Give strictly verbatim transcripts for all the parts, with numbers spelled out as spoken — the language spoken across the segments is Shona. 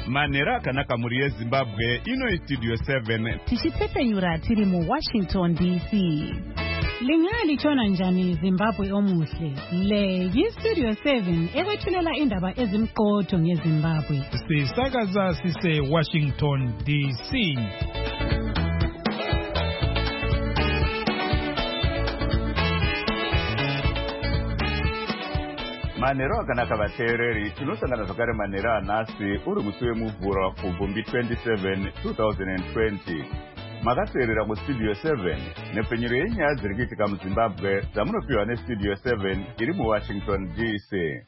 Manera akanaka muri yeZimbabwe ino Studio seven tichitsepenyura tiri mu Washington D C. Lingali chona njani Zimbabwe omuhle. Le yi Studio seven ekwethulela indaba ezimqotho ngeZimbabwe. Sisakaza sise Washington D C. Manero akanaka vateereri tinosangana zvakare manera anhasi uri musi wemuvhuro kubvumbi twenty-seven twenty twenty. Makateerera mustudio seven nepfenyuro yenyaya dziri kuitika muZimbabwe dzamunopiwa nestudio seven iri muWashington D C.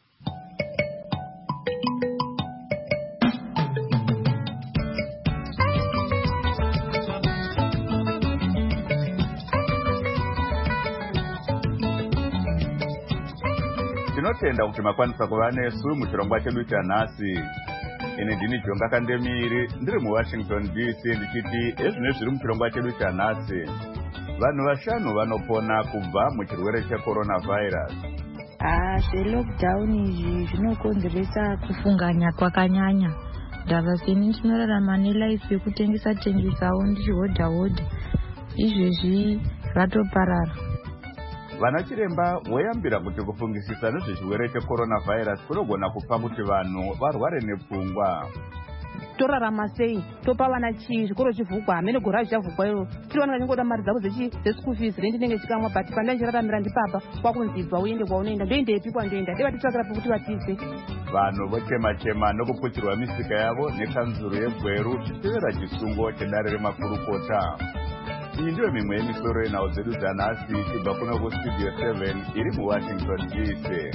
Tinotenda kuti makwanisa kuva nesu muchirongwa chedu chanhasi. Ine ndini Jonga Kandemiri ndiri muWashington D C ndichiti ezvino zviri muchirongwa chedu chanhasi. Vanhu vashanu vanopona kubva muchirwere checoronavirus. Ah, zvelockdown izvi zvinokonzeresa kufunganya kwakanyanya. Ndavasini tinorarama nelife yekutengesa tengesawo ndichihodha hodha. Izvezvi ratoparara. Vana chiremba voyambira kuti kufungisisa nezvechirwere checoronavirus kunogona kupa kuti vanhu varware nepfungwa. Torarama sei? Topa vana chii? Zvikoro chivhugwa, hamene gora zvichavhugwa iro. Tiri vana vanongoda mari dzavo dzeschool fees rendi ndenge chikamwa but panda ndichiraramira ndipapa kwakunzibva uende kwaunoenda ndoendepi kwandoenda deva titsvakira pekuti vatize. Vanhu vochema chema nokuputirwa misika yavo nekanzuro yegweru zvichitevera chisungo chedare remakurukota. Iyi ndiyo mimwe yemisoro yenhau dzedu dzanhasi ichibva kuno kustudio seven iri muWashington D C.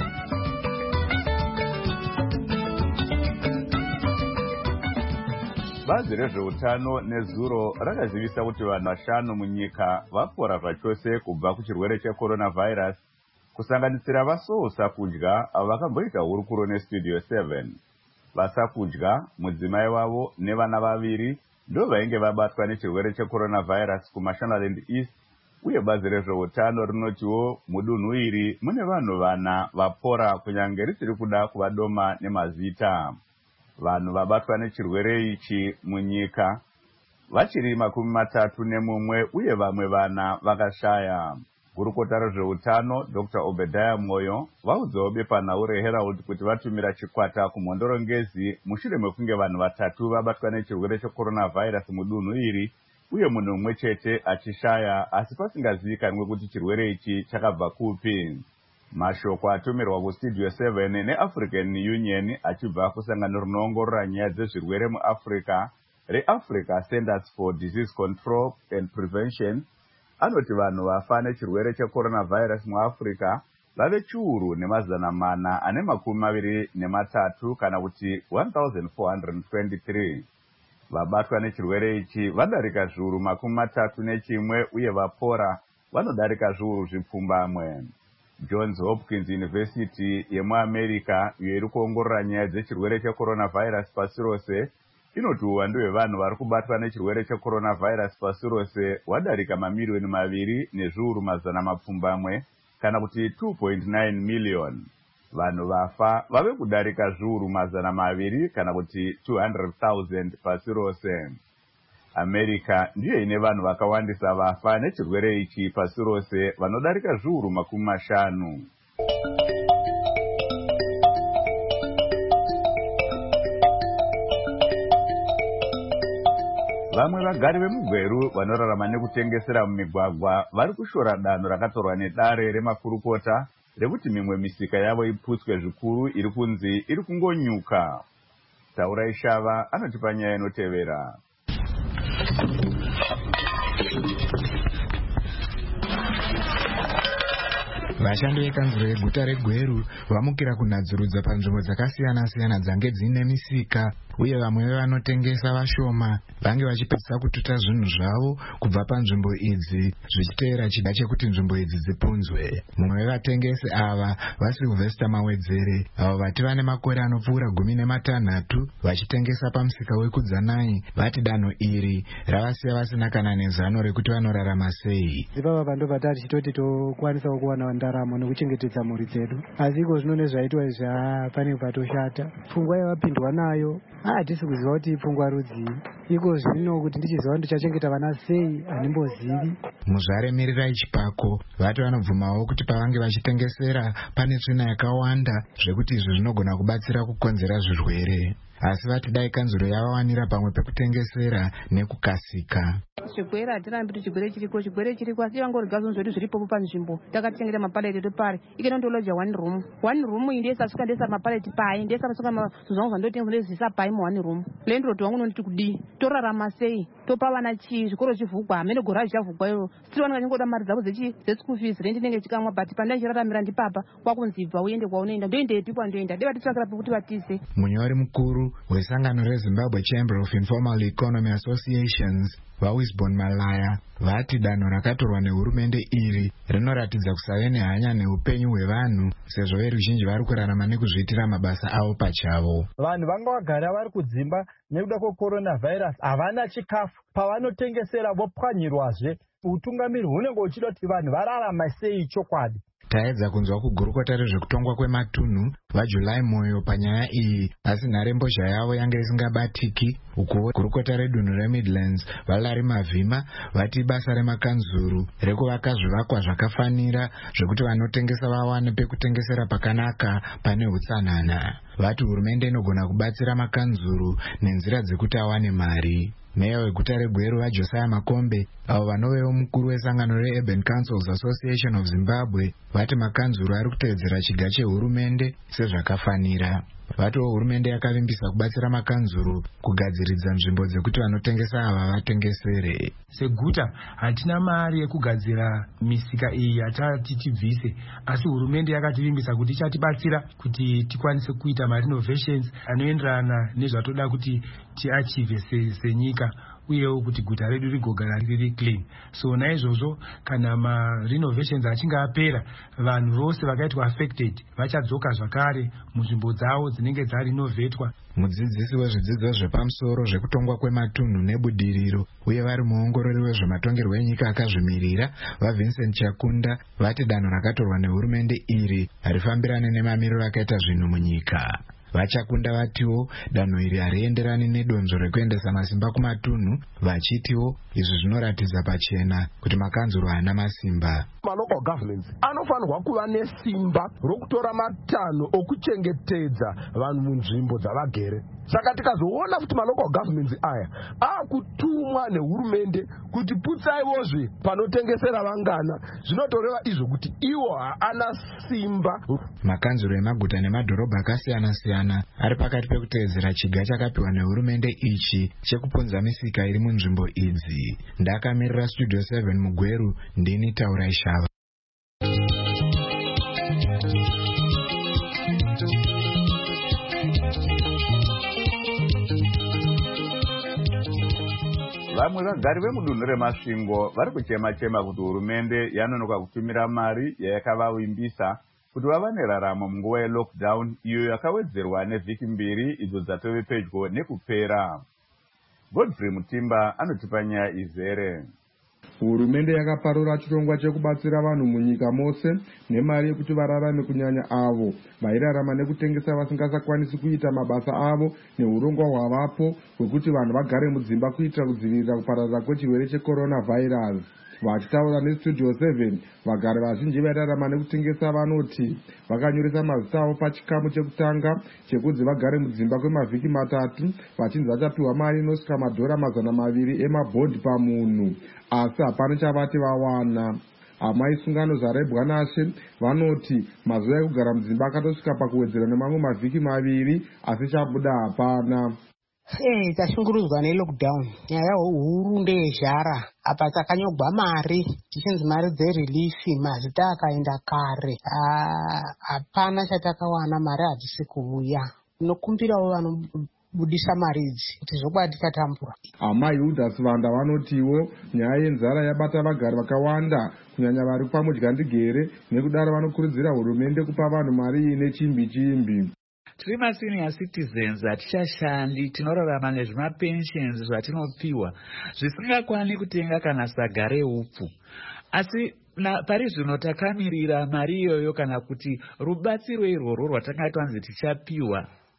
Bazi rezveutano nezuro rakazivisa kuti vanhu vashanu munyika vapora zvachose kubva kuchirwere checoronavirus, kusanganisira vasousa-kudya avo vakamboita hurukuro nestudio seven. Vasakudya, mudzimai wavo nevana vaviri ndo vainge vabatwa nechirwere checoronavirus kuMashonaland East, uye bazi rezveutano rinotiwo mudunhu iri mune vanhu vana vapora kunyange risiri kuda kuvadoma nemazita. Vanhu vabatwa nechirwere ichi munyika vachiri makumi matatu nemumwe uye vamwe vana vakashaya. Gurukota rezveutano Doctor Obadiah Moyo vaudzawo bepanhau reHerald kuti vatumira chikwata kumhondorongezi mushure mekunge vanhu vatatu vabatwa nechirwere checoronavirus mudunhu iri uye munhu mumwe chete achishaya, asi pasingazivikanwe kuti chirwere ichi chakabva kupi. Mashoko atumirwa kustudio seven neAfrican Union achibva kusangano rinoongorora nyaya dzezvirwere muAfrica reAfrica Centers for Disease Control and Prevention anoti vanhu vafa nechirwere checoronavirus muAfrica vave chiuru nemazana mana ane makumi maviri nematatu kana kuti one thousand four hundred twenty-three. Vabatwa nechirwere ichi vadarika zviuru makumi matatu nechimwe uye vapora vanodarika zviuru zvipfumbamwe. Johns Hopkins University yemuAmerica iyo iri kuongorora nyaya dzechirwere checoronavirus pasi rose inoti uwandu hwevanhu vari kubatwa nechirwere checoronavirus pasi rose wadarika mamiliyoni maviri nezviuru mazana mapfumbamwe kana kuti two point nine million. Vanhu vafa vave kudarika zviuru mazana maviri kana kuti two hundred thousand pasi rose. America ndiyo ine vanhu vakawandisa vafa nechirwere ichi pasi rose vanodarika zviuru makumi mashanu. Vamwe vagari vemugweru vanorarama nekutengesera mumigwagwa vari kushora danho rakatorwa nedare remakurukota rekuti mimwe misika yavo iputswe zvikuru iri kunzi iri kungonyuka. Taurai Shava anotipa nyaya inotevera. Vashandi vekanzuro yeguta reGweru vamukira kunadzurudza panzvimbo dzakasiyana siyana dzange dzine misika, uye vamwe vanotengesa vashoma vange vachipedzisa kututa zvinhu zvavo kubva panzvimbo idzi zvichiteera chida chekuti nzvimbo idzi dzipunzwe. Mumwe wevatengesi ava vaSylvester Mawedzere avo vati vane makore anopfuura gumi nematanhatu vachitengesa pamusika wekudzanai vati danho iri ravasiya vasina kana nezano rekuti vanorarama sei. Ipapa pando patati chitoti tokwanisa kuwana ndaramo nekuchengetedza mhuri dzedu, asi iko zvino nezvaitwa izvi pane patoshata. Pfungwa yavapindwa nayo hatisi kuziva kuti pfungwa rudzii. Iko zvino kuti ndichiziva kuti ndichachengeta vana sei handimbozivi. Muzvaremerera ichipako vati vanobvumawo kuti pavange vachitengesera pane tsvina yakawanda zvekuti izvi zvinogona kubatsira kukonzera zvirwere. Asi vati dai kanzuro yavawanira pamwe pekutengesera nekukasika. Chigwere hatirambi kuti chigwere chiriko, chigwere chiriko asi vangori gazo zvedu zviripo panzvimbo. Takatengera mapaleti topari. Ikeno ndoloja one room. One room indesa suka ndesa mapaleti pai, ndesa suka mazuzangu zvandotenga ndezisa pai mu one room. Landlord wangu noti kudi. Torarama sei? Topa vana chi zvikoro chivhugwa, amene garage chavhugwa iro. Still vana vachingoda mari dzavo dzechi school fees, rent inenge chikamwa but pandachiraramira ndipapa kwakunzibva uende kwaunoenda. Ndoende pipa ndoenda. Deva titsvakira pekuti vatise. Munyori mukuru wesangano reZimbabwe Chamber of Informal Economy Associations vaWisbon Malaya vati danho rakatorwa nehurumende iri rinoratidza kusave nehanya neupenyu hwevanhu sezvo veruzhinji vari kurarama nekuzviitira mabasa avo pachavo. Vanhu vanga vagara vari kudzimba nekuda kwecoronavirus havana chikafu, pavanotengesera vopwanyirwazve. Utungamiri hunenge huchida kuti vanhu vararama sei chokwadi. Taedza kunzwa kugurukota rezvekutongwa kwematunhu vaJulai Moyo panyaya iyi, asi nharembozha yavo yange isingabatiki. Uko gurukota redunhu reMidlands vaLarry Mavhima vati basa remakanzuru rekuvaka zvivakwa zvakafanira zvekuti vanotengesa vawane pekutengesera pakanaka pane hutsanana. Vati hurumende inogona kubatsira makanzuru nenzira dzekuti awane mari. Meya weguta reGweru vaJosiah Makombe avo vanovewo mukuru wesangano reUrban Councils Association of Zimbabwe vati makanzuru ari kutevedzera chiga chehurumende sezvakafanira. Vatiwo hurumende yakavimbisa kubatsira makanzuru kugadziridza nzvimbo dzekuti vanotengesa ava vatengesere. Seguta hatina mari yekugadzira misika iyi yatati tibvise, asi hurumende yakativimbisa kuti ichatibatsira kuti tikwanise kuita marenovations anoenderana nezvatoda kuti tiachieve senyika uyewo kuti guta redu rigogara riri clean. So naizvozvo kana marenovations achinge apera, vanhu vose vakaitwa affected vachadzoka zvakare munzvimbo dzavo dzinenge dzarenovetwa. Mudzidzisi wezvidzidzo zvepamusoro zvekutongwa kwematunhu nebudiriro uye vari muongorori wezvematongerwo enyika akazvimirira vaVincent Chakunda vati danho rakatorwa nehurumende iri harifambirane nemamiriro akaita zvinhu munyika. Vachakunda vatiwo danho iri harienderani nedonzvo rekuendesa masimba kumatunhu, vachitiwo izvi zvinoratidza pachena kuti makanzuro haana masimba. Local governments anofanirwa kuva nesimba rokutora matanho okuchengetedza vanhu munzvimbo dzavagere. Saka tikazoona kuti malocal governments aya akutumwa nehurumende kuti putsaivozve panotengesera vangana, zvinotoreva izvo kuti iwo haana simba. Makanzuro emaguta nemadhorobha akasiyana siyana ari pakati pekutevedzera chiga chakapiwa nehurumende ichi chekuponza misika iri munzvimbo idzi. Ndakamirira Studio seven muGweru, ndini Taurai Shava. Vamwe vagari vemudunhu reMasvingo vari kuchema-chema kuti hurumende yanonoka kutumira mari yayakavavimbisa kuti vava neraramo munguva yelockdown iyo yakawedzerwa nevhiki mbiri idzo dzatove pedyo nekupera. Godfrey Mutimba anotipa nyaya izere. Hurumende yakaparura chirongwa chekubatsira vanhu munyika mose nemari yekuti vararame, kunyanya avo vairarama nekutengesa vasingasakwanisi kuita mabasa avo neurongwa hwavapo hwekuti vanhu vagare mudzimba kuitira kudzivirira kupararira kwechirwere checoronavirus. Vachitaura neStudio seven, vagari vazhinji vairarama nekutengesa vanoti vakanyoresa mazita avo pachikamu chekutanga chekunzi vagare mudzimba kwemavhiki matatu vachinzi vachapiwa mari inosvika madhora mazana maviri emabhodhi pamunhu, asi hapana chavati vawana. Amai sungano zvarebwa nashe vanoti mazuva ekugara mudzimba akatosvika pakuwedzera nemamwe mavhiki maviri, asi chabuda hapana. Eh, tashungurudzwa nelockdown. Nyaya huru ndeyezhara. Apa takanyogwa mari, tichinzi mari dzerelifi, mazita akaenda kare. Hapana chatakawana, mari hadzisi kuuya. Nokumbirawo vanobudisa mari idzi kuti zvokwadi tikatambura. Amai Udasi Vanda vanotiwo nyaya yenzara yabata vagari vakawanda kunyanya vari pamudyandigere, nekudaro vanokurudzira hurumende kupa vanhu mari ine chimbi chimbi. Tiri masenior citizens hatichashandi, tinorarama nezvimapensions zvatinopiwa zvisingakwani kutenga kana saga reupfu. Asi pari zvino takamirira mari iyoyo kana kuti rubatsiro irworwo rwatanga twanzi tichapiwa.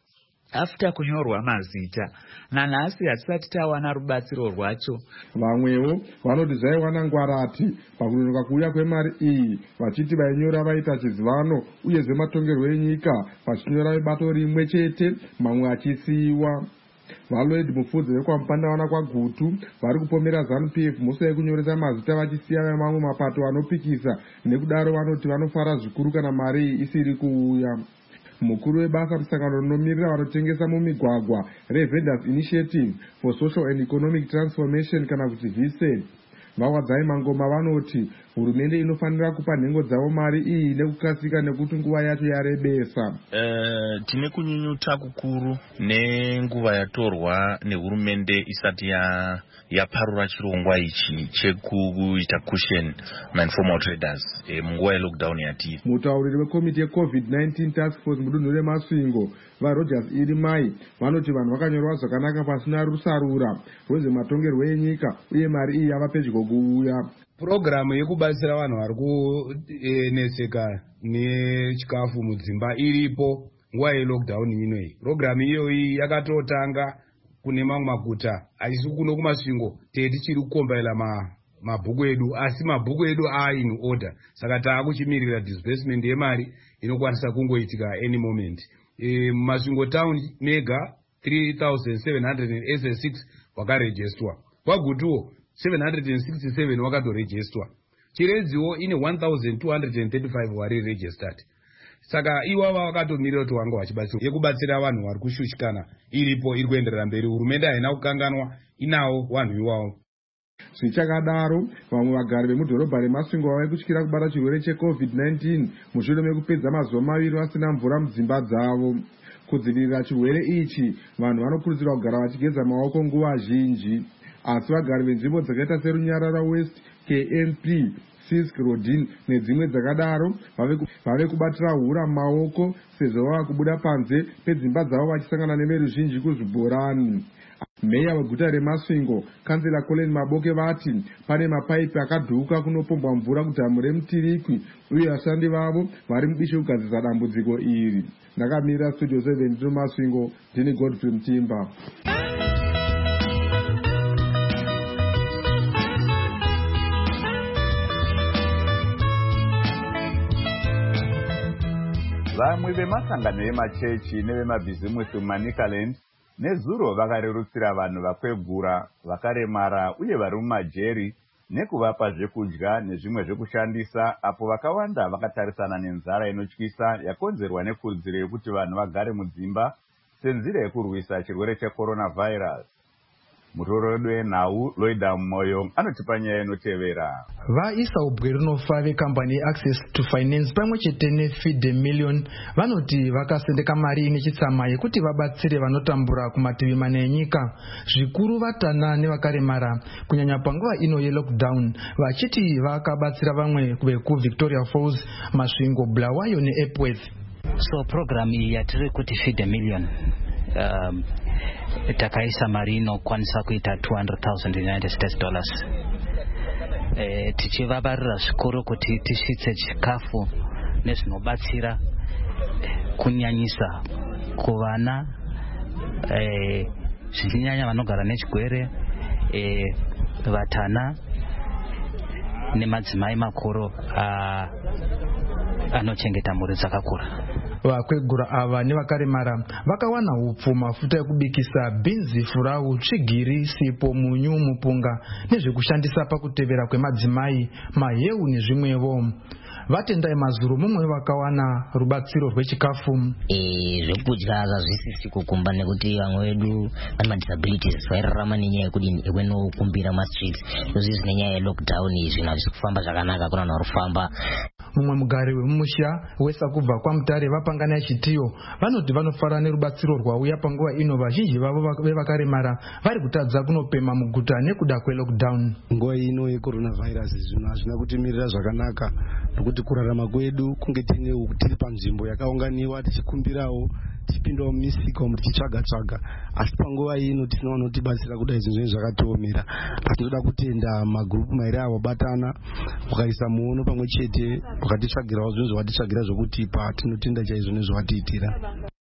after kunyorwa mazita nanhasi hatisati tawana rubatsiro rwacho. Vamwewo vanoti zvaiwana ngwarati pakunonoka kuuya kwemari iyi, vachiti vainyora vaita chizivano uyezve matongerwo enyika vachinyora vebato rimwe chete, mamwe achisiyiwa. Valoid Mufudzi vekwamupandavana kwaGutu vari kupomera ZANU P F musi wekunyoresa mazita vachisiya vemamwe mapato anopikisa, nekudaro vanoti vanofara zvikuru kana mari iyi isiri kuuya. Mukuru webasa musangano rinomirira vanotengesa mumigwagwa reVendors Initiative for Social and Economic Transformation kana kuti V S E D, Vawadzai Mangoma vanoti hurumende inofanira kupa nhengo dzavo mari iyi nekukasika nekuti nguva yacho yarebesa. Uh, tine kunyunyuta kukuru nenguva yatorwa nehurumende isati ya yaparura chirongwa ichi chekuita cushion ma-informal traders e, munguva yelockdown yatiri. Mutauriri wekomiti yeCovid nineteen task force mudunhu reMasvingo vaRogers Irimai vanoti vanhu vakanyorwa zvakanaka pasina rusarura rwezvematongerwo enyika uye mari iyi yava pedyo kuuya. Programu yekubatsira vanhu vari kuneseka nechikafu mudzimba iripo nguva yelockdown inoyi. Programu iyoyi yakatotanga kune mamwe maguta achisi kuno kuMasvingo tete tichiri kukombaila ma mabhuku edu, asi mabhuku edu are in order, saka taakuchimirira disbursement yemari inokwanisa kungoitika any moment. E, Masvingo town mega three thousand seven hundred eighty-six wakarejestwa, kwaGutuwo seven hundred sixty-seven wakatorejestwa, Chiredziwo ine one thousand two hundred thirty-five wari registered. Saka iwava vakatomirira kuti wanga vachibatsira yekubatsira vanhu vari kushushikana iripo, iri kuenderera mberi. Hurumende haina kukanganwa, inawo vanhu iwavo. Zvichakadaro, vamwe vagari vemudhorobha reMasvingo vave kutyira kubata chirwere cheCovid nineteen mushure mekupedza mazuva maviri vasina mvura mudzimba dzavo. Kudzivirira chirwere ichi, vanhu vanokurudzirwa kugara vachigeza maoko nguva zhinji. Asi vagari venzvimbo dzakaita seRunyarara West, K M P, Fisk, Rodin nedzimwe dzakadaro vave kubatira hura maoko sezvo vava kubuda panze pedzimba dzavo vachisangana neveruzhinji kuzvibhorani. Meya weguta reMasvingo, kansela Colin Maboke vati pane mapaipi akadhuka kunopombwa mvura kudhamu reMutirikwi uye vashandi vavo vari mubishi kugadzirisa dambudziko iri. Ndakamirira Studio seven reMasvingo, ndini Godfrey Mtimba. Vamwe vemasangano emachechi nevemabhizimusi muManicaland nezuro vakarerutsira vanhu vakwegura, vakaremara uye vari mumajeri nekuvapa zvekudya nezvimwe zvekushandisa, apo vakawanda vakatarisana nenzara inotyisa yakonzerwa nekurudziro yekuti vanhu vagare mudzimba senzira yekurwisa chirwere checoronavirus. Mutoro wedu wenhau Loida Moyo anotipa nyaya inotevera. Vaisa ubwe rinofa vekambani yeAccess to Finance pamwe chete neFeed a Million vanoti vakasendeka mari ine chitsama yekuti vabatsire vanotambura kumativi mane enyika, zvikuru vatana nevakaremara, kunyanya panguva ino yelockdown, vachiti vakabatsira vamwe vekuVictoria Falls, Masvingo, Bulawayo neEpworth. So program iyi yatiri kuti Feed a Million um, takaisa mari inokwanisa kuita two hundred thousand United States dollars. E, tichivabarira zvikuru kuti tisvitse chikafu nezvinobatsira kunyanyisa kuvana, e, zvichinyanya vanogara nechigwere, e, vatana nemadzimai makuru anochengeta mhuri dzakakura. Vakwegura ava nevakaremara vakawana hupfu, mafuta ekubikisa, bhinzi, furawu, tsvigiri, sipo, munyu, mupunga nezvekushandisa pakutevera kwemadzimai, maheu nezvimwevo. Vatendai Mazuru mumwe vakawana rubatsiro rwechikafu. Eh, zvekudya zvazvisisi kukumba nekuti vamwe vedu vane madisabilities vairarama nenyaya yekudini yekwenokumbira mastreets. Izvi nenyaya yelockdown zvinhu hazvisi kufamba zvakanaka, kuna vanhu vari kufamba. Mumwe mugari wemumusha wesa kubva kwaMutare vapangana chitiyo vanoti vanofara nerubatsiro rwauya panguva ino, vazhinji vavo vevakaremara vari kutadza kunopema muguta nekuda kwelockdown. Nguva ino yecoronavirus zvinhu hazvina kutimirira zvakanaka, nokuti kurarama kwedu kunge tine tiri panzvimbo yakaunganiwa tichikumbirawo, tichipindawo mumisika umu tichitsvaga tsvaga, asi panguva ino tinoona kutibatsira kudai zvinhu zvakatiomera. Asi tinoda kutenda magurupu mairi avo batana ukaisa muono pamwe chete wakatitsvagirawo zvinhu zvawatitsvagira zvokutipa, tinotenda chaizvo nezvawatiitira.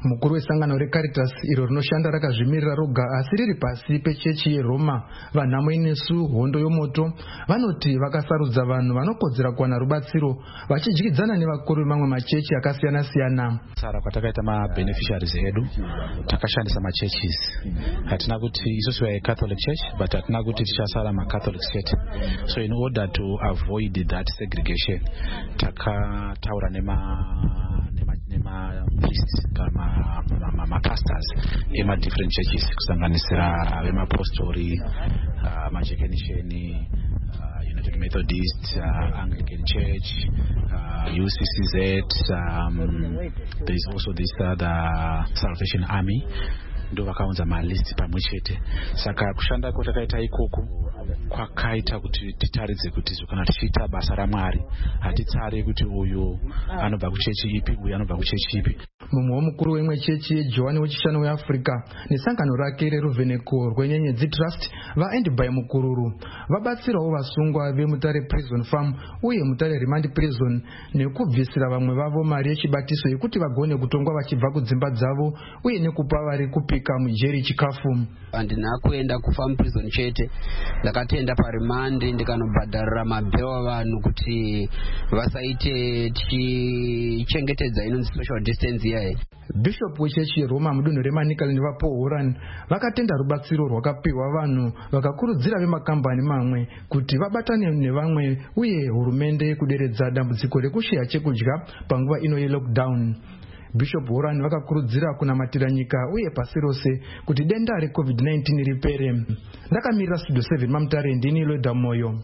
mukuru wesangano reCaritas iro rinoshanda rakazvimirira roga asi riri pasi pechechi yeroma vanhamo inesu hondo yomoto vanoti vakasarudza vanhu vanokodzera kuwana rubatsiro vachidyidzana nevakuru vemamwe machechi akasiyana-siyana. Sara kwatakaita mabeneficiaries edu takashandisa machurches. Hatina kuti isusu we Catholic Church but hatina kuti tichasara maCatholic Church. So in order to avoid that segregation takataura nema nema nema priests kama ma, ma pastors ema different churches kusanganisira vemapostori uh, majekenisheni uh, United Methodist, uh, Anglican Church, uh, U C C Z, um, there is also this uh, the Salvation Army. Ndo vakaunza malist pamwe chete. Saka kushanda kwatakaita ikoko kwakaita kuti titaridze kuti kana tichiita basa raMwari hatitsare kuti uyu anobva kuchechi ipi uyu anobva kuchechi ipi. Mumwe mukuru wemwe chechi Johani wechishanu weAfrica nesangano rake reRuveneko rwenyenyedzi Trust vaEndby Mukururu vabatsirawo vasungwa vemutare Prison Farm uye mutare Remand Prison nekubvisira vamwe vavo mari yechibatiso yekuti vagone kutongwa vachibva kudzimba dzavo uye nekupa vari kupika mujeri chikafu. Handina kuenda kufarm prison chete, ndakatenda paRemand ndikanobhadharira mabhewa vanhu kuti vasaite tichichengetedza inonzi social distance yaye. Bishop wechechi yeRoma mudunhu reManikali nevaPaul Horan vakatenda rubatsiro rwakapiwa vanhu vakakurudzira vemakambani mamwe kuti vabatane nevamwe uye hurumende kuderedza dambudziko rekushaya chekudya panguva ino yelockdown. Bishop Horan vakakurudzira kunamatira nyika uye pasi rose kuti denda reCovid nineteen ripere. Ndakamirira Studio seven Mamutare ndini Loda Moyo.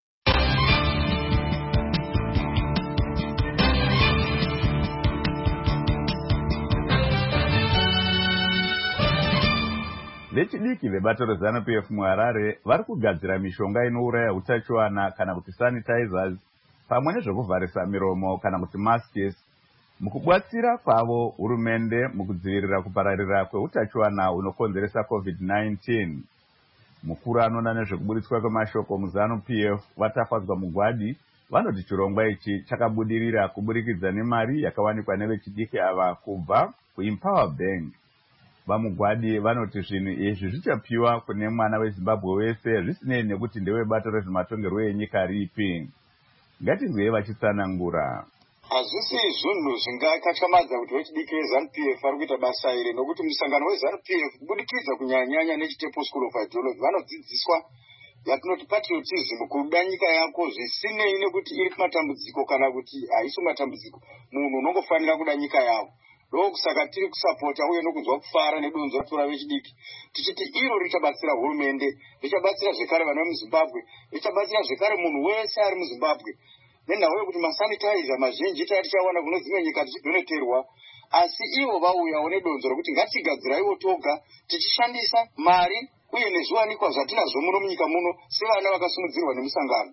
Vechidiki vebato reZANU-P F muHarare vari kugadzira mishonga inouraya utachiwana kana kuti sanitizers pamwe nezvekuvharisa miromo kana kuti masks mukubatsira kwavo hurumende mukudzivirira kupararira kweutachiwana unokonzeresa COVID nineteen. Mukuru anoona nezvekuburitswa kwemashoko muZANU-P F vatafadzwa mugwadi vanoti chirongwa ichi chakabudirira kuburikidza nemari yakawanikwa nevechidiki ava kubva kuEmpower Bank. Vamugwadi vanoti zvinhu izvi zvichapiwa kune mwana weZimbabwe wese zvisinei nekuti ndewebato rezvematongerwo enyika ripi. Ngatinzwei vachitsanangura. Hazvisi zvinhu zvingakatyamadza kuti vechidiki veZANU-P F vari kuita basa iri nokuti musangano weZANU-P F kubudikidza kunyanyanya neChitepo School of Ideology vanodzidziswa yatinoti patriotism, kuda nyika yako zvisinei nekuti iri kumatambudziko kana kuti haisi matambudziko. Munhu unongofanira kuda nyika yako. Ndokusaka tiri kusapota uye nokuzwa kufara nedonzvo ratora vechidiki tichiti iro richabatsira hurumende, richabatsira zvekare vana vemuZimbabwe, richabatsira zvekare munhu wese ari muZimbabwe. Nenhau yekuti masanitizer mazhinji tatichawana kuno dzimwe nyika tichidoneterwa, asi ivo vauyawo nedonzvo rokuti ngatigadziraiwo toga tichishandisa mari uye nezviwanikwa zvatinazvo muno munyika muno sevana vakasimudzirwa nemusangano.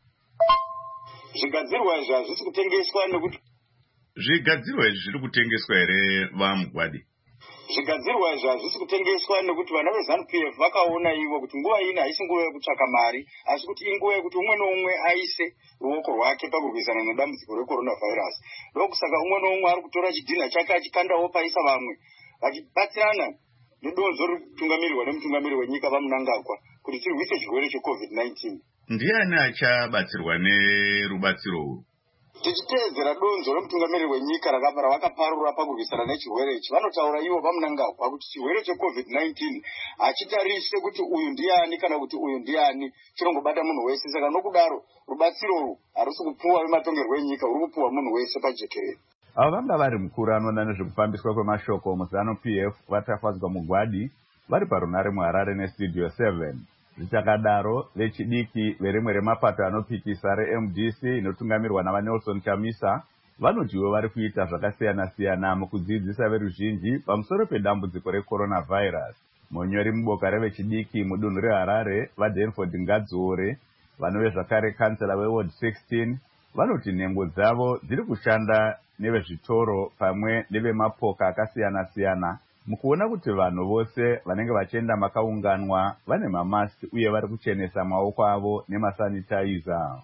Zvigadzirwa izvi hazvisi kutengeswa nekuti Zvigadzirwa izvi zviri kutengeswa here vamugwadi? Zvigadzirwa izvi hazvisi kutengeswa nekuti vana veZANU-P F vakaona ivo kuti nguva ino haisi nguva yekutsvaka mari, asi kuti inguva yekuti umwe noumwe aise ruoko rwake pakurwisana nedambudziko recoronavirus. Ndokusaka umwe noumwe ari kutora chidhina chake achikandawo paisa vamwe vachibatsirana nedonzvo ririkutungamirirwa nemutungamiri wenyika vaMunangagwa kuti tirwise chirwere cheCovid nineteen. Ndiani achabatsirwa nerubatsiro urwu? Tichiteedzera donzvo remutungamiri wenyika rakabara vakaparura pakurwisana nechirwere ichi, vanotaura ivo vaMunangagwa kuti chirwere cheCovid nineteen hachitarise kuti uyu ndiani kana kuti uyu ndiani, chinongobata munhu wese. Saka nokudaro rubatsiro urwu harusi kupuwa vematongerwo enyika, uri kupuwa munhu wese pajekerere. Avo vanga vari mukuru anoona nezvekufambiswa kwemashoko muZANU-P F vatafadzwa mugwadi vari parunare muHarare neStudio seven. Zvichakadaro vechidiki verimwe remapato anopikisa reM D C inotungamirwa navaNelson Chamisa vanotiwo vari kuita zvakasiyana-siyana mukudzidzisa veruzhinji pamusoro pedambudziko recoronavirus. Munyori muboka revechidiki mudunhu reHarare vaDenford Ngadziore vanove zvakare kansela weWard sixteen vanoti nhengo dzavo dziri kushanda nevezvitoro pamwe nevemapoka akasiyana-siyana mukuona kuti vanhu vose vanenge vachienda makaunganwa vane mamaski uye vari kuchenesa maoko avo nemasanitizer.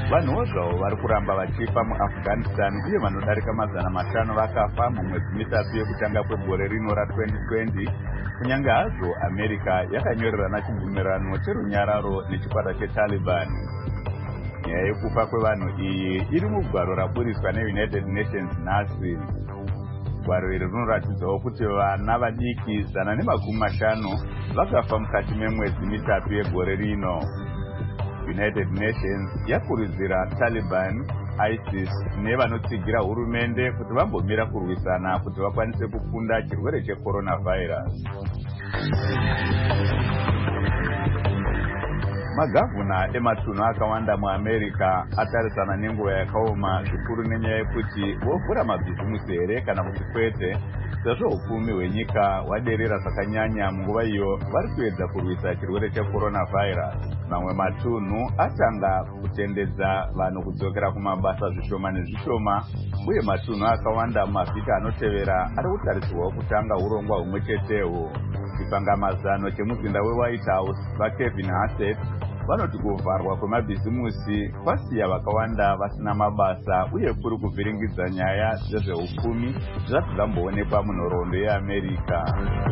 vanhuwo zvavo vari kuramba vachifa muafghanistan uye vanodarika mazana mashanu vakafa mumwedzi mitatu yekutanga kwegore rino ratwenty twenty kunyange hazvo america yakanyorerana chibvumirano cherunyararo nechikwata chetaliban. Nyaya yekufa kwevanhu iyi iri mugwaro raburiswa neunited nations nhasi. Gwaro iri rinoratidzawo kuti vana vadiki zana nemakumi mashanu vakafa mukati memwedzi mitatu yegore rino. United Nations yakurudzira Taliban, ISIS nevanotsigira hurumende kuti vambomira kurwisana kuti vakwanise kukunda chirwere checoronavirus. Magavhuna ematunhu akawanda muAmerica atarisana nenguva yakaoma zvikuru nenyaya yekuti vovhura mabhizimusi here kana kuti kwete, sezvo upfumi hwenyika hwaderera zvakanyanya munguva iyo vari kuedza kurwisa chirwere checoronavirus. Mamwe matunhu atanga kutendedza vanhu kudzokera kumabasa zvishoma nezvishoma, uye matunhu akawanda mumavhiki anotevera ari kutarisirwawo kutanga urongwa humwe cheteho. Chipangamazano chemuzinda weWhite House vaKevin Hassett vanoti kuvharwa kwemabhizimusi kwasiya vakawanda vasina mabasa uye kuri kuvhiringidza nyaya dzezveupfumi zvati zvamboonekwa munhoroondo yeAmerica.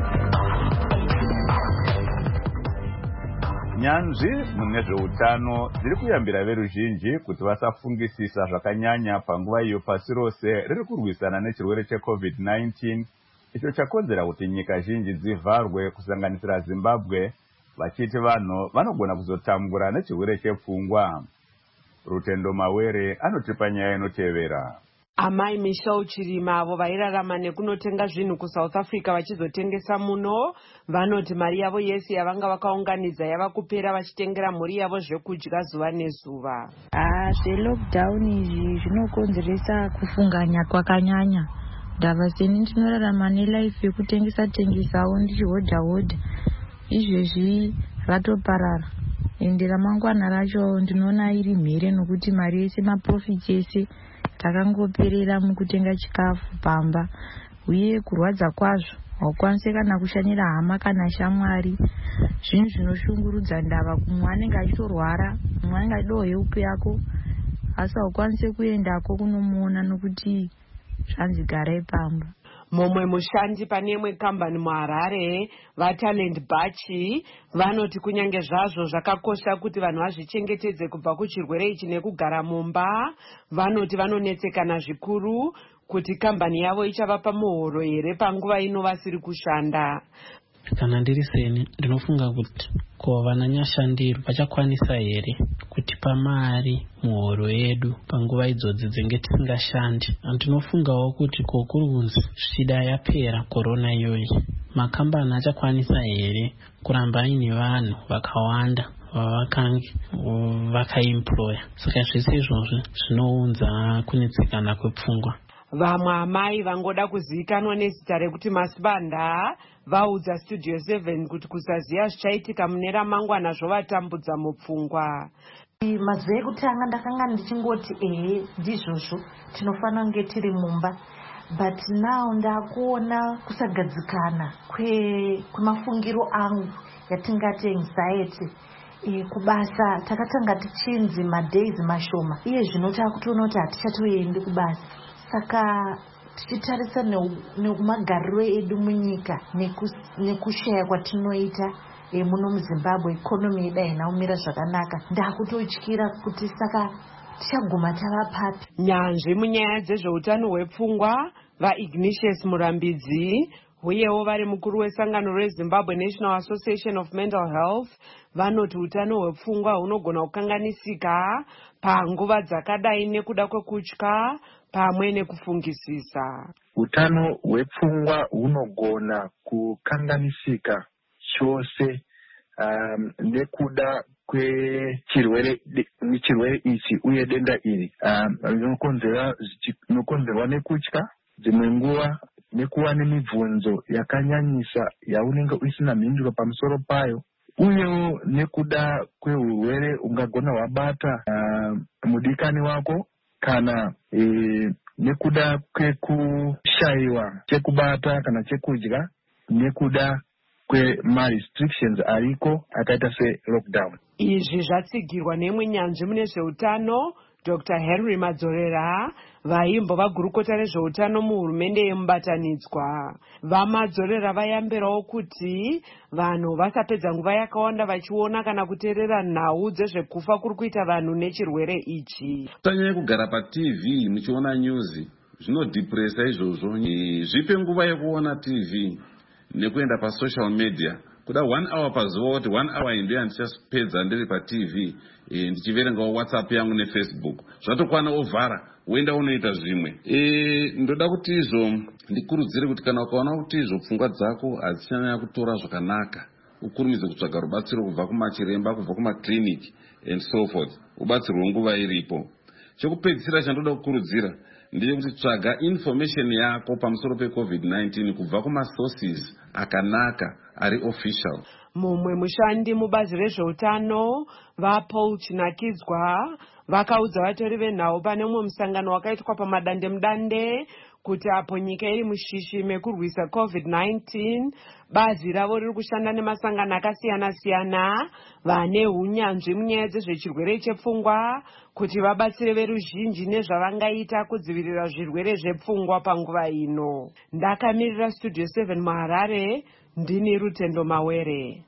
Nyanzvi munezveutano dziri kuyambira veruzhinji kuti vasafungisisa zvakanyanya panguva iyo pasi rose riri kurwisana nechirwere checovid nineteen, icho chakonzera kuti nyika zhinji dzivharwe kusanganisira Zimbabwe, vachiti vanhu vanogona kuzotambura nechirwere chepfungwa. Rutendo Mawere anotipa nyaya inotevera. Amai Michelle Chirima avo vairarama nekunotenga zvinhu kuSouth Africa vachizotengesa muno vanoti mari yavo yese yavanga vakaunganidza yava kupera vachitengera mhuri yavo zvekudya zuva nezuva. Ah, zvelockdown izvi zvinokonzeresa kufunganya kwakanyanya. Ndava seni ndinorarama nelife yekutengesa tengesawo ndichihodha hodha. Izvezvi ratoparara. Ende ramangwana racho ndinoona iri mhere nokuti mari yese maprofit yese takangoperera mukutenga chikafu pamba, uye kurwadza kwazvo haukwanisi kana kushanyira hama kana shamwari. Zvinhu zvinoshungurudza ndava, kumwe anenge achitorwara, mumwe anenge achidowo heupu yako asi haukwanisi kuendako kunomuona nokuti zvanzi garai pamba. Mumwe mushandi pane imwe kambani muHarare vaTalent Bachi vanoti kunyange zvazvo zvakakosha kuti vanhu vazvichengetedze kubva kuchirwere ichi nekugara mumba, vanoti vanonetsekana zvikuru kuti kambani yavo ichavapa muhoro here panguva ino vasiri kushanda. Kana ndiri seni ndinofunga kuti ko vananyashandiro vachakwanisa here kutipa mari muhoro yedu panguva idzodzi dzinenge tisingashandi. Ndinofungawo kuti ko kuri kunzi shida yapera korona iyoyi, makambani achakwanisa here kuramba aine vanhu vakawanda vavakange vakaemploya. Saka zvese izvozvo zvinounza kunetsekana kwepfungwa. Vamwe amai vangoda kuzivikanwa nezita rekuti Masibanda vaudza Studio seven kuti kusaziya zvichaitika mune ramangwana zvovatambudza mupfungwa. Mazuva ekutanga ndakanga ndichingoti ehe ndizvozvo tinofanira kunge tiri mumba, but now ndakuona kusagadzikana kwemafungiro angu yatingati anxiety. E, kubasa takatanga tichinzi madays mashoma, iye zvino takutoona kuti hatichatoendi kubasa. Saka tichitarisa nemagariro edu munyika nekushaya kwatinoita e, muno muZimbabwe ikonomi yedu hainaumira zvakanaka, ndakutotyira kuti saka tichaguma tava papi. Nyanzvi munyaya dzezveutano hwepfungwa vaIgnatius Murambidzi uyewo vari mukuru wesangano reZimbabwe National Association of Mental Health vanoti utano hwepfungwa hunogona kukanganisika panguva dzakadai nekuda kwekutya pamwe nekufungisisa. Utano hwepfungwa hunogona kukanganisika chose um, nekuda kwechirwere chirwere ichi uye denda iri rinokonzerwa um, rinokonzerwa nekutya, dzimwe nguva nekuva nemibvunzo yakanyanyisa yaunenge usina mhinduro pamusoro payo, uyewo nekuda kwehurwere ungagona wabata uh, mudikani wako, kana e, nekuda kwekushayiwa chekubata kana chekudya, nekuda kwema-restrictions ariko akaita se lockdown. Izvi zvatsigirwa nemwe nyanzvi mune zveutano Doctor Henry Madzorera vaimbova gurukota rezveutano muhurumende yemubatanidzwa. VaMadzorera vayambirawo kuti vanhu vasapedza nguva yakawanda vachiona kana kuteerera nhau dzezvekufa kuri kuita vanhu nechirwere ichi. Tanyanya kugara paTV muchiona news zvinodhipresa izvozvo. Zvipe nguva yekuona T V nekuenda pasocial media. Kuda one hour pazuva kuti one hour indi yandichapedza ndiri paTV ndichiverengawo WhatsApp yangu neFacebook. Zvatokwana ovhara woenda unoita zvimwe. E, ndoda kuti izvo ndikurudzire kuti kana ukaona kuti izvo pfungwa dzako hadzichanyanya kutora zvakanaka, ukurumidze kutsvaga rubatsiro kubva kumachiremba, kubva kumakliniki and so forth. Ubatsirwe nguva iripo. Chokupedzisira chandoda kukurudzira ndiye kuti tsvaga information yako pamusoro peCovid nineteen kubva kumasources akanaka ari official. Mumwe mushandi mubazi rezveutano vaPaul Chinakidzwa vakaudza vatori venhau pane umwe musangano wakaitwa pamadande mudande kuti apo nyika iri mushishi mekurwisa COVID nineteen, bazi ravo riri kushanda nemasangano akasiyana siyana vane hunyanzvi munyaya dzezvechirwere chepfungwa kuti vabatsire veruzhinji nezvavangaita kudzivirira zvirwere zvepfungwa panguva ino. Ndakamirira Studio seven muHarare, ndini Rutendo Mawere.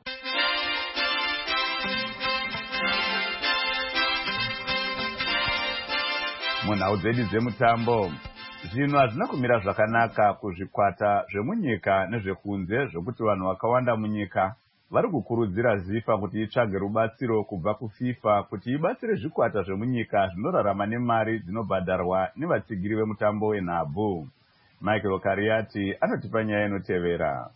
Munhau dzedu dzemutambo, zvinhu hazvina kumira zvakanaka kuzvikwata zvemunyika nezvekunze zvokuti vanhu vakawanda munyika vari kukurudzira zifa kuti itsvage rubatsiro kubva kuFIFA kuti ibatsire zvikwata zvemunyika zvinorarama nemari dzinobhadharwa nevatsigiri vemutambo wenhabvu. Michael Kariati anotipa nyaya inotevera.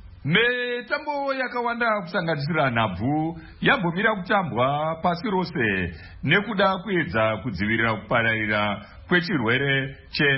Mitambo yakawanda kusanganisira nhabvu yambomira kutambwa pasi rose nekuda kuedza kudzivirira kupararira kwechirwere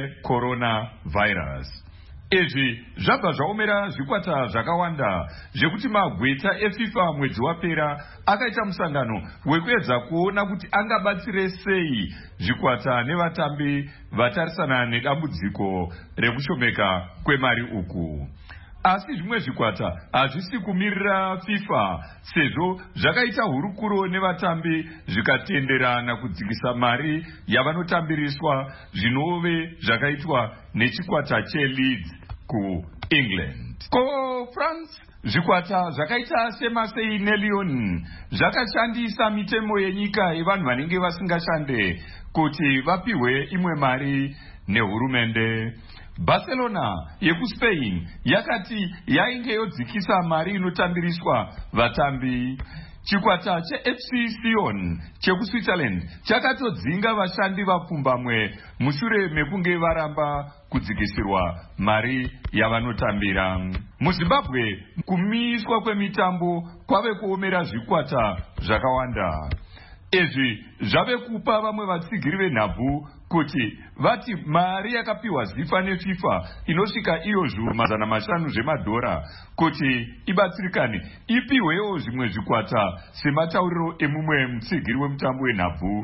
cheCoronavirus. Izvi zvabva zvaomera zvikwata zvakawanda zvekuti magweta eFIFA mwedzi wapera akaita musangano wekuedza kuona kuti angabatsire sei zvikwata nevatambi vatarisana nedambudziko rekushomeka kwemari uku. Asi zvimwe zvikwata hazvisi kumirira FIFA sezvo zvakaita hurukuro nevatambi zvikatenderana kudzikisa mari yavanotambiriswa zvinove zvakaitwa nechikwata cheLeeds kuEngland. Ko France zvikwata zvakaita seMarseille neLyon zvakashandisa mitemo yenyika yevanhu vanenge vasingashande kuti vapiwe imwe mari nehurumende. Barcelona yekuSpain yakati yainge yodzikisa mari inotambiriswa vatambi. Chikwata cheF C Sion chekuSwitzerland chakatodzinga vashandi vapfumbamwe mushure mekunge varamba kudzikisirwa mari yavanotambira. MuZimbabwe kumiswa kwemitambo kwave kuomera zvikwata zvakawanda. Izvi zvave kupa vamwe vatsigiri venhabvu kuti vati mari yakapiwa zifa neFIFA inosvika iyo zviuru mazana mashanu zvemadhora kuti ibatsirikane ipiwewo zvimwe zvikwata sematauriro emumwe mutsigiri wemutambo wenhabvu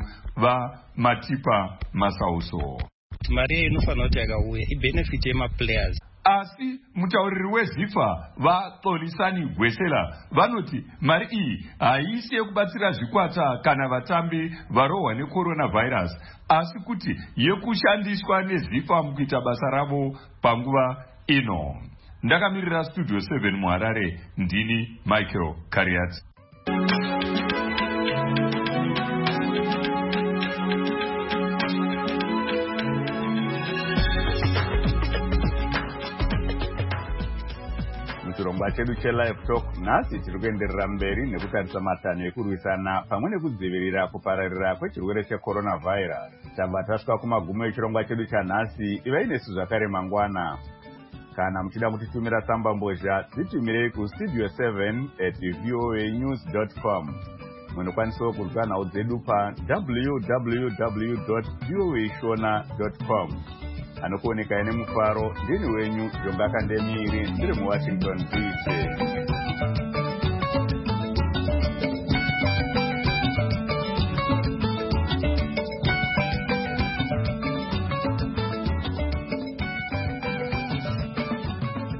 vaMatipa Masauso. Mari inofanira kuti yakauya ibenefit yemaplayers. Asi mutauriri weZIFA vaXolisani Gwesela vanoti mari iyi haisi yekubatsira zvikwata kana vatambi varohwa neCoronavirus, asi kuti yekushandiswa neZIFA mukuita basa ravo panguva ino. Ndakamirira Studio seven muHarare, ndini Michael Kariati. Chirongwa chedu cheLive Talk nhasi tiri kuenderera mberi nekutarisa matanho ekurwisana pamwe nekudzivirira kupararira kwechirwere cheCoronavirus. Tamba tasvika kumagumo echirongwa chedu chanhasi. Ivai nesu zvakare mangwana. Kana muchida kutitumira tsamba mbozha dzitumirei kustudio seven at voanews dot com. Munokwanisawo kunzwa nhau dzedu pa w w w dot voashona dot com. Anokuoneka ine mufaro ndini wenyu Jonga Kandemiri ndiri muWashington D C.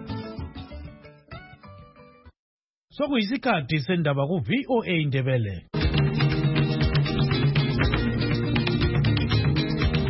Sokuyisikhathi sendaba ku V O A Ndebele.